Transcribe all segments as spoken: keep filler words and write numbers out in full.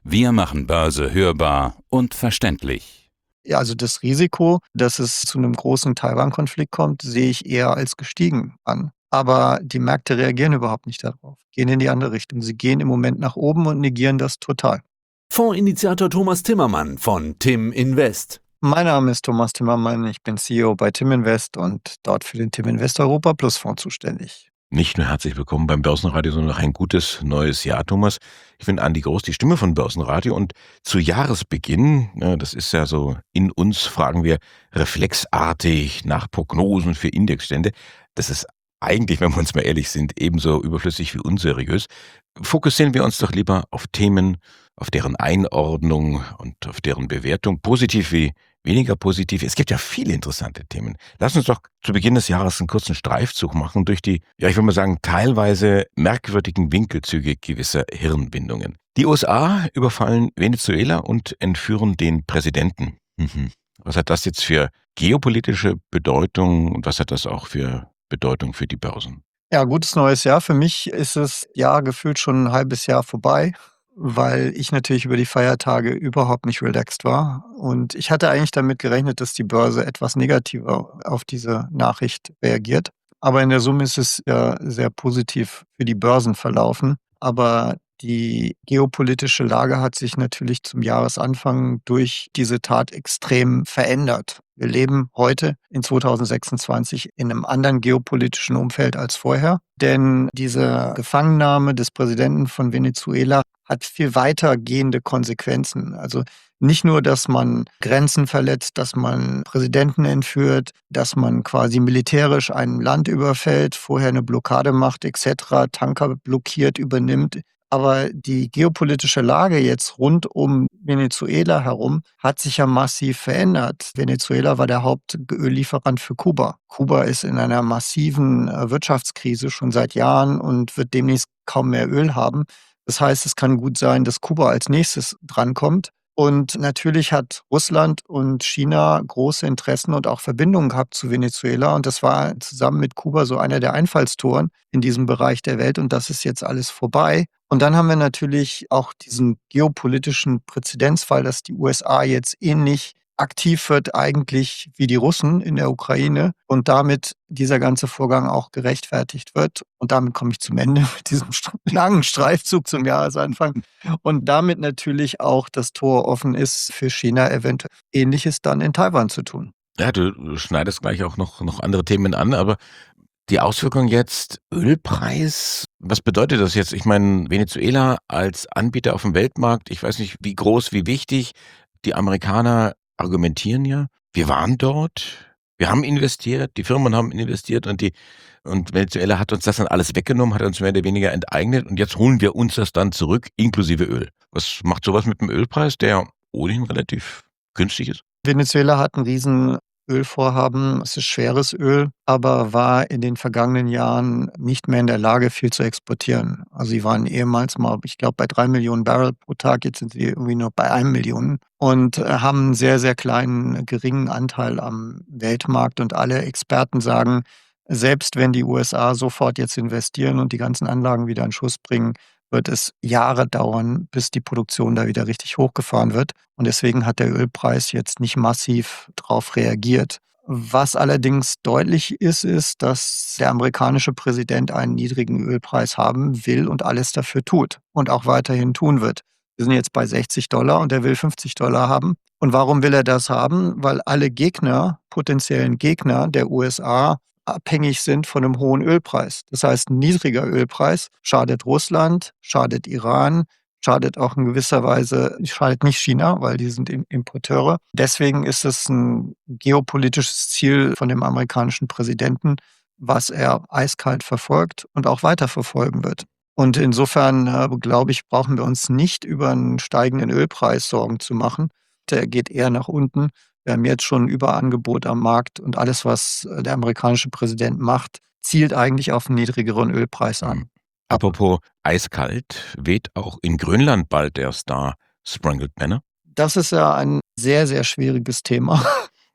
Wir machen Börse hörbar und verständlich. Ja, also das Risiko, dass es zu einem großen Taiwan-Konflikt kommt, sehe ich eher als gestiegen an. Aber die Märkte reagieren überhaupt nicht darauf, gehen in die andere Richtung. Sie gehen im Moment nach oben und negieren das total. Fondsinitiator Thomas Timmermann von Tim Invest. Mein Name ist Thomas Timmermann, ich bin C E O bei Tim Invest und dort für den Tim Invest Europa Plus Fonds zuständig. Nicht nur herzlich willkommen beim Börsenradio, sondern auch ein gutes neues Jahr, Thomas. Ich bin Andi Groß, die Stimme von Börsenradio, und zu Jahresbeginn, ja, das ist ja so in uns, fragen wir reflexartig nach Prognosen für Indexstände. Das ist eigentlich, wenn wir uns mal ehrlich sind, ebenso überflüssig wie unseriös. Fokussieren wir uns doch lieber auf Themen, auf deren Einordnung und auf deren Bewertung, positiv wie weniger positiv. Es gibt ja viele interessante Themen. Lass uns doch zu Beginn des Jahres einen kurzen Streifzug machen durch die, ja, ich würde mal sagen, teilweise merkwürdigen Winkelzüge gewisser Hirnbindungen. Die U S A überfallen Venezuela und entführen den Präsidenten. Mhm. Was hat das jetzt für geopolitische Bedeutung und was hat das auch für Bedeutung für die Börsen? Ja, gutes neues Jahr. Für mich ist das Jahr gefühlt schon ein halbes Jahr vorbei, weil ich natürlich über die Feiertage überhaupt nicht relaxed war. Und ich hatte eigentlich damit gerechnet, dass die Börse etwas negativer auf diese Nachricht reagiert. Aber in der Summe ist es ja sehr positiv für die Börsen verlaufen. Aber die geopolitische Lage hat sich natürlich zum Jahresanfang durch diese Tat extrem verändert. Wir leben heute in zweitausendsechsundzwanzig in einem anderen geopolitischen Umfeld als vorher. Denn diese Gefangennahme des Präsidenten von Venezuela hat viel weitergehende Konsequenzen. Also nicht nur, dass man Grenzen verletzt, dass man Präsidenten entführt, dass man quasi militärisch ein Land überfällt, vorher eine Blockade macht et cetera, Tanker blockiert, übernimmt. Aber die geopolitische Lage jetzt rund um Venezuela herum hat sich ja massiv verändert. Venezuela war der Hauptöllieferant für Kuba. Kuba ist in einer massiven Wirtschaftskrise schon seit Jahren und wird demnächst kaum mehr Öl haben. Das heißt, es kann gut sein, dass Kuba als nächstes drankommt. Und natürlich hat Russland und China große Interessen und auch Verbindungen gehabt zu Venezuela. Und das war zusammen mit Kuba so einer der Einfallstoren in diesem Bereich der Welt. Und das ist jetzt alles vorbei. Und dann haben wir natürlich auch diesen geopolitischen Präzedenzfall, dass die U S A jetzt ähnlich aktiv wird eigentlich wie die Russen in der Ukraine und damit dieser ganze Vorgang auch gerechtfertigt wird. Und damit komme ich zum Ende mit diesem langen Streifzug zum Jahresanfang. Und damit natürlich auch das Tor offen ist, für China eventuell Ähnliches dann in Taiwan zu tun. Ja, du schneidest gleich auch noch, noch andere Themen an, aber die Auswirkung jetzt, Ölpreis, was bedeutet das jetzt? Ich meine, Venezuela als Anbieter auf dem Weltmarkt, ich weiß nicht, wie groß, wie wichtig, die Amerikaner argumentieren ja, wir waren dort, wir haben investiert, die Firmen haben investiert und die und Venezuela hat uns das dann alles weggenommen, hat uns mehr oder weniger enteignet und jetzt holen wir uns das dann zurück, inklusive Öl. Was macht sowas mit dem Ölpreis, der ohnehin relativ günstig ist? Venezuela hat einen riesen Ölvorhaben, es ist schweres Öl, aber war in den vergangenen Jahren nicht mehr in der Lage, viel zu exportieren. Also sie waren ehemals mal, ich glaube, bei drei Millionen Barrel pro Tag, jetzt sind sie irgendwie nur bei einer Million und haben einen sehr, sehr kleinen, geringen Anteil am Weltmarkt. Und alle Experten sagen, selbst wenn die U S A sofort jetzt investieren und die ganzen Anlagen wieder in Schuss bringen, wird es Jahre dauern, bis die Produktion da wieder richtig hochgefahren wird. Und deswegen hat der Ölpreis jetzt nicht massiv darauf reagiert. Was allerdings deutlich ist, ist, dass der amerikanische Präsident einen niedrigen Ölpreis haben will und alles dafür tut und auch weiterhin tun wird. Wir sind jetzt bei sechzig Dollar und er will fünfzig Dollar haben. Und warum will er das haben? Weil alle Gegner, potenziellen Gegner der U S A, abhängig sind von einem hohen Ölpreis. Das heißt, ein niedriger Ölpreis schadet Russland, schadet Iran, schadet auch in gewisser Weise, schadet nicht China, weil die sind Importeure. Deswegen ist es ein geopolitisches Ziel von dem amerikanischen Präsidenten, was er eiskalt verfolgt und auch weiter verfolgen wird. Und insofern, äh, glaube ich, brauchen wir uns nicht über einen steigenden Ölpreis Sorgen zu machen. Der geht eher nach unten. Wir haben jetzt schon ein Überangebot am Markt und alles, was der amerikanische Präsident macht, zielt eigentlich auf einen niedrigeren Ölpreis an. Apropos eiskalt, weht auch in Grönland bald der Star Spangled Banner? Das ist ja ein sehr, sehr schwieriges Thema.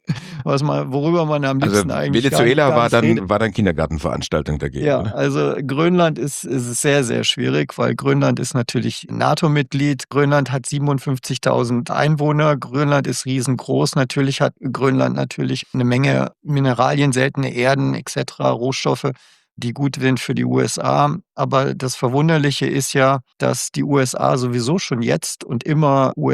was man, worüber man am Also liebsten eigentlich Venezuela gar, gar war nicht dann, redet. war dann Kindergartenveranstaltung dagegen, Ja, oder? also Grönland ist, ist sehr, sehr schwierig, weil Grönland ist natürlich NATO-Mitglied. Grönland hat siebenundfünfzigtausend Einwohner. Grönland ist riesengroß. Natürlich hat Grönland natürlich eine Menge Mineralien, seltene Erden et cetera, Rohstoffe, die gut sind für die U S A. Aber das Verwunderliche ist ja, dass die U S A sowieso schon jetzt und immer U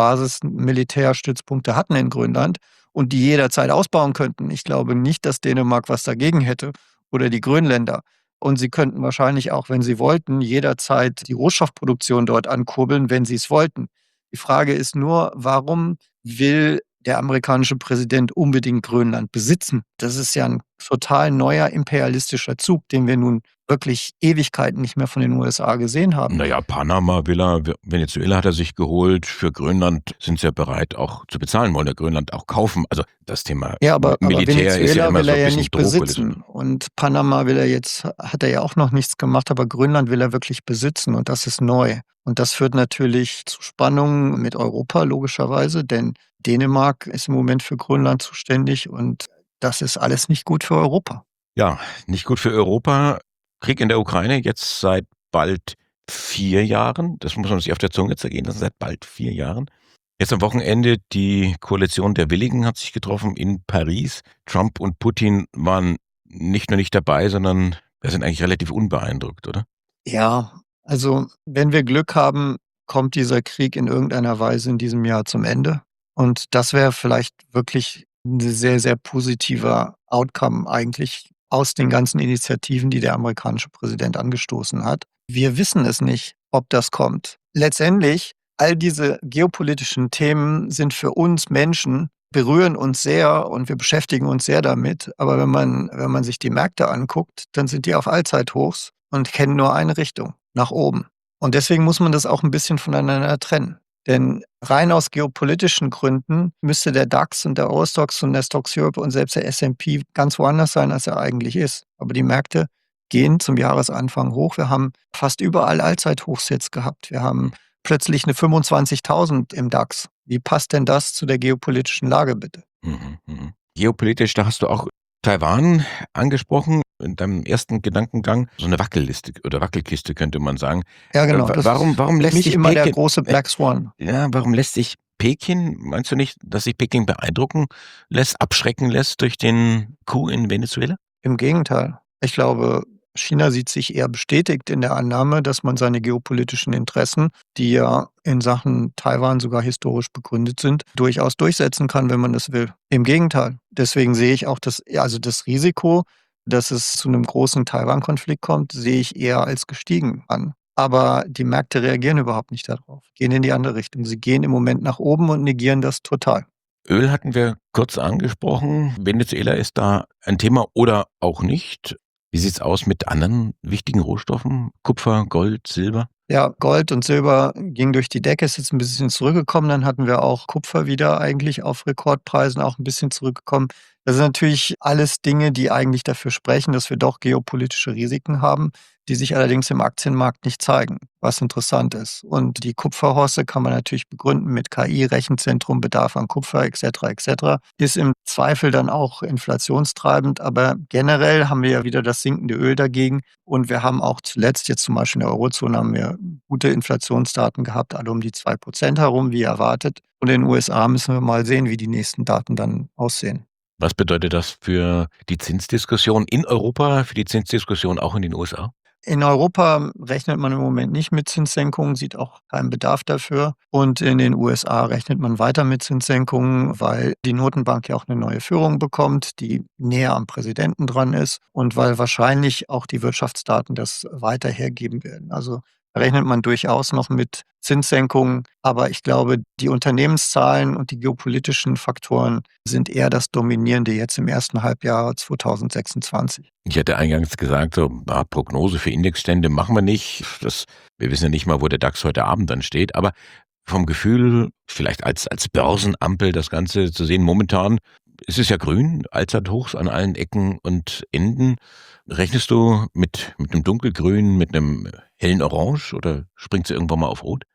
S-Basis-Militärstützpunkte hatten in Grönland und die jederzeit ausbauen könnten. Ich glaube nicht, dass Dänemark was dagegen hätte oder die Grönländer. Und sie könnten wahrscheinlich auch, wenn sie wollten, jederzeit die Rohstoffproduktion dort ankurbeln, wenn sie es wollten. Die Frage ist nur, warum will der amerikanische Präsident unbedingt Grönland besitzen? Das ist ja ein total neuer imperialistischer Zug, den wir nun wirklich Ewigkeiten nicht mehr von den U S A gesehen haben. Naja, Panama will er, Venezuela hat er sich geholt, für Grönland sind sie ja bereit auch zu bezahlen, wollen ja Grönland auch kaufen. Also das Thema Ja, aber, aber Militär ist ja Venezuela immer will so er ein ja bisschen nicht Drohkulisse. besitzen. Und Panama will er jetzt, hat er ja auch noch nichts gemacht, aber Grönland will er wirklich besitzen und das ist neu. Und das führt natürlich zu Spannungen mit Europa, logischerweise, denn Dänemark ist im Moment für Grönland zuständig und das ist alles nicht gut für Europa. Ja, nicht gut für Europa. Krieg in der Ukraine jetzt seit bald vier Jahren. Das muss man sich auf der Zunge zergehen lassen, seit bald vier Jahren. Jetzt am Wochenende die Koalition der Willigen hat sich getroffen in Paris. Trump und Putin waren nicht nur nicht dabei, sondern wir sind eigentlich relativ unbeeindruckt, oder? Ja, also wenn wir Glück haben, kommt dieser Krieg in irgendeiner Weise in diesem Jahr zum Ende. Und das wäre vielleicht wirklich ein sehr, sehr positiver Outcome eigentlich aus den ganzen Initiativen, die der amerikanische Präsident angestoßen hat. Wir wissen es nicht, ob das kommt. Letztendlich, all diese geopolitischen Themen sind für uns Menschen, berühren uns sehr und wir beschäftigen uns sehr damit. Aber wenn man, wenn man sich die Märkte anguckt, dann sind die auf Allzeithochs und kennen nur eine Richtung, nach oben. Und deswegen muss man das auch ein bisschen voneinander trennen. Denn rein aus geopolitischen Gründen müsste der DAX und der Eurostoxx und der Stocks Europe und selbst der S and P ganz woanders sein, als er eigentlich ist. Aber die Märkte gehen zum Jahresanfang hoch. Wir haben fast überall Allzeithochs jetzt gehabt. Wir haben plötzlich eine fünfundzwanzigtausend im DAX. Wie passt denn das zu der geopolitischen Lage bitte? Mhm, mhm. Geopolitisch, da hast du auch Taiwan angesprochen in deinem ersten Gedankengang. So eine Wackelliste oder Wackelkiste könnte man sagen. Ja, genau. Äh, Das warum, ist warum lässt nicht sich immer der Peking, große Black Swan. ja, warum lässt sich Peking, meinst du nicht, dass sich Peking beeindrucken lässt, abschrecken lässt durch den Coup in Venezuela? Im Gegenteil. Ich glaube, China sieht sich eher bestätigt in der Annahme, dass man seine geopolitischen Interessen, die ja in Sachen Taiwan sogar historisch begründet sind, durchaus durchsetzen kann, wenn man das will. Im Gegenteil. Deswegen sehe ich auch das, also das Risiko, dass es zu einem großen Taiwan-Konflikt kommt, sehe ich eher als gestiegen an. Aber die Märkte reagieren überhaupt nicht darauf, gehen in die andere Richtung. Sie gehen im Moment nach oben und negieren das total. Öl hatten wir kurz angesprochen. Venezuela ist da ein Thema oder auch nicht. Wie sieht's aus mit anderen wichtigen Rohstoffen? Kupfer, Gold, Silber? Ja, Gold und Silber ging durch die Decke, ist jetzt ein bisschen zurückgekommen. Dann hatten wir auch Kupfer wieder eigentlich auf Rekordpreisen auch ein bisschen zurückgekommen. Das sind natürlich alles Dinge, die eigentlich dafür sprechen, dass wir doch geopolitische Risiken haben, die sich allerdings im Aktienmarkt nicht zeigen, was interessant ist. Und die Kupferhosse kann man natürlich begründen mit K I, Rechenzentrum, Bedarf an Kupfer et cetera et cetera. Ist im Zweifel dann auch inflationstreibend, aber generell haben wir ja wieder das sinkende Öl dagegen. Und wir haben auch zuletzt jetzt zum Beispiel in der Eurozone haben wir gute Inflationsdaten gehabt, alle um die zwei Prozent herum, wie erwartet. Und in den U S A müssen wir mal sehen, wie die nächsten Daten dann aussehen. Was bedeutet das für die Zinsdiskussion in Europa, für die Zinsdiskussion auch in den U S A? In Europa rechnet man im Moment nicht mit Zinssenkungen, sieht auch keinen Bedarf dafür. Und in den U S A rechnet man weiter mit Zinssenkungen, weil die Notenbank ja auch eine neue Führung bekommt, die näher am Präsidenten dran ist und weil wahrscheinlich auch die Wirtschaftsdaten das weiter hergeben werden. Also rechnet man durchaus noch mit Zinssenkungen. Aber ich glaube, die Unternehmenszahlen und die geopolitischen Faktoren sind eher das Dominierende jetzt im ersten Halbjahr zwanzig sechsundzwanzig. Ich hatte eingangs gesagt, so ah, Prognose für Indexstände machen wir nicht. Das, wir wissen ja nicht mal, wo der DAX heute Abend dann steht. Aber vom Gefühl, vielleicht als, als Börsenampel das Ganze zu sehen, momentan ist es ja grün, Allzeithochs an allen Ecken und Enden. Rechnest du mit, mit einem dunkelgrün, mit einem hellen Orange oder springt sie irgendwann mal auf Rot?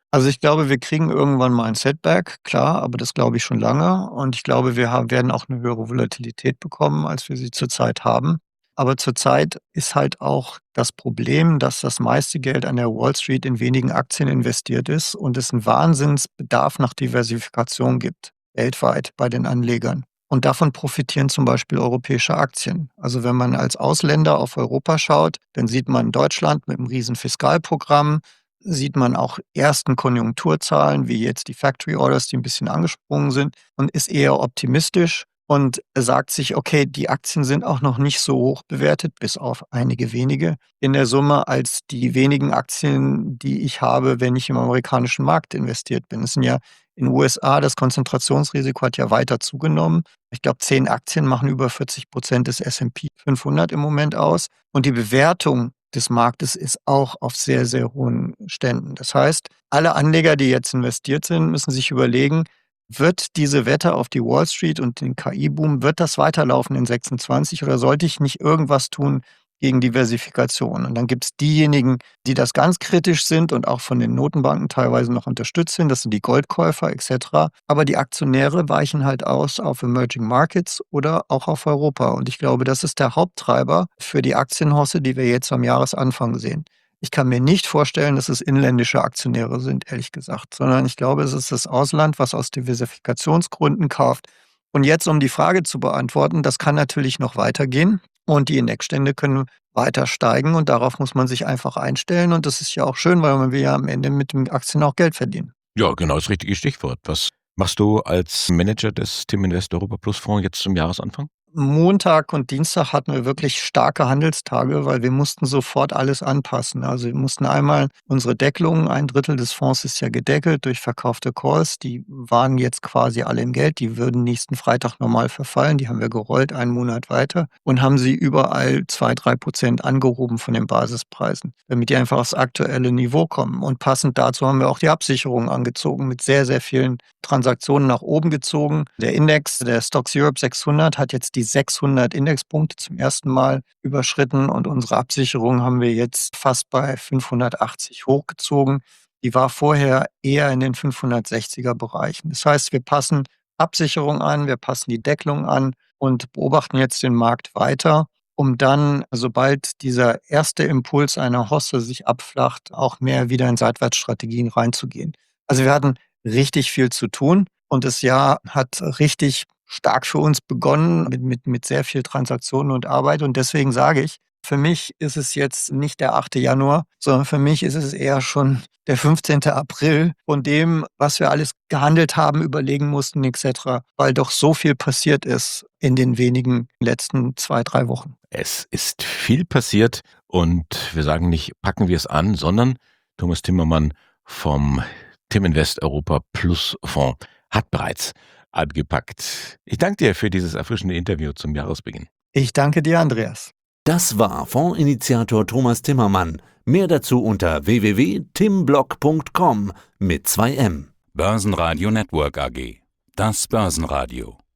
Also ich glaube, wir kriegen irgendwann mal ein Setback, klar, aber das glaube ich schon lange. Und ich glaube, wir haben, werden auch eine höhere Volatilität bekommen, als wir sie zurzeit haben. Aber zurzeit ist halt auch das Problem, dass das meiste Geld an der Wall Street in wenigen Aktien investiert ist und es einen Wahnsinnsbedarf nach Diversifikation gibt, weltweit bei den Anlegern. Und davon profitieren zum Beispiel europäische Aktien. Also wenn man als Ausländer auf Europa schaut, dann sieht man Deutschland mit einem riesen Fiskalprogramm, sieht man auch ersten Konjunkturzahlen, wie jetzt die Factory Orders, die ein bisschen angesprungen sind, und ist eher optimistisch und sagt sich: „Okay, die Aktien sind auch noch nicht so hoch bewertet, bis auf einige wenige in der Summe, als die wenigen Aktien, die ich habe, wenn ich im amerikanischen Markt investiert bin." Es sind ja in den U S A, das Konzentrationsrisiko hat ja weiter zugenommen. Ich glaube, zehn Aktien machen über vierzig Prozent des S und P fünfhundert im Moment aus und die Bewertung des Marktes ist auch auf sehr, sehr hohen Ständen. Das heißt, alle Anleger, die jetzt investiert sind, müssen sich überlegen: Wird diese Wette auf die Wall Street und den K I-Boom, wird das weiterlaufen in sechsundzwanzig oder sollte ich nicht irgendwas tun gegen Diversifikation? Und dann gibt es diejenigen, die das ganz kritisch sind und auch von den Notenbanken teilweise noch unterstützt sind. Das sind die Goldkäufer et cetera. Aber die Aktionäre weichen halt aus auf Emerging Markets oder auch auf Europa. Und ich glaube, das ist der Haupttreiber für die Aktienhosse, die wir jetzt am Jahresanfang sehen. Ich kann mir nicht vorstellen, dass es inländische Aktionäre sind, ehrlich gesagt, sondern ich glaube, es ist das Ausland, was aus Diversifikationsgründen kauft. Und jetzt, um die Frage zu beantworten, das kann natürlich noch weitergehen und die Indexstände können weiter steigen und darauf muss man sich einfach einstellen. Und das ist ja auch schön, weil man will ja am Ende mit den Aktien auch Geld verdienen. Ja, genau das richtige Stichwort. Was machst du als Manager des Tim Invest Europa Plus Fonds jetzt zum Jahresanfang? Montag und Dienstag hatten wir wirklich starke Handelstage, weil wir mussten sofort alles anpassen. Also wir mussten einmal unsere Deckelungen, ein Drittel des Fonds ist ja gedeckelt durch verkaufte Calls, die waren jetzt quasi alle im Geld, die würden nächsten Freitag normal verfallen, die haben wir gerollt einen Monat weiter und haben sie überall zwei, drei Prozent angehoben von den Basispreisen, damit die einfach aufs aktuelle Niveau kommen. Und passend dazu haben wir auch die Absicherung angezogen, mit sehr, sehr vielen Transaktionen nach oben gezogen. Der Index, der Stocks Europe sechshundert, hat jetzt die sechshundert Indexpunkte zum ersten Mal überschritten und unsere Absicherung haben wir jetzt fast bei fünfhundertachtzig hochgezogen. Die war vorher eher in den fünfhundertsechziger Bereichen. Das heißt, wir passen Absicherung an, wir passen die Deckelung an und beobachten jetzt den Markt weiter, um dann, sobald dieser erste Impuls einer Hosse sich abflacht, auch mehr wieder in Seitwärtsstrategien reinzugehen. Also wir hatten richtig viel zu tun und das Jahr hat richtig stark für uns begonnen, mit, mit, mit sehr viel Transaktionen und Arbeit. Und deswegen sage ich, für mich ist es jetzt nicht der achte Januar, sondern für mich ist es eher schon der fünfzehnte April von dem, was wir alles gehandelt haben, überlegen mussten et cetera, weil doch so viel passiert ist in den wenigen letzten zwei, drei Wochen. Es ist viel passiert und wir sagen nicht, packen wir es an, sondern Thomas Timmermann vom Tim Invest Europa Plus Fonds hat bereits abgepackt. Ich danke dir für dieses erfrischende Interview zum Jahresbeginn. Ich danke dir, Andreas. Das war Fondsinitiator Thomas Timmermann. Mehr dazu unter w w w punkt timblock punkt com mit zwei M. Börsenradio Network A G. Das Börsenradio.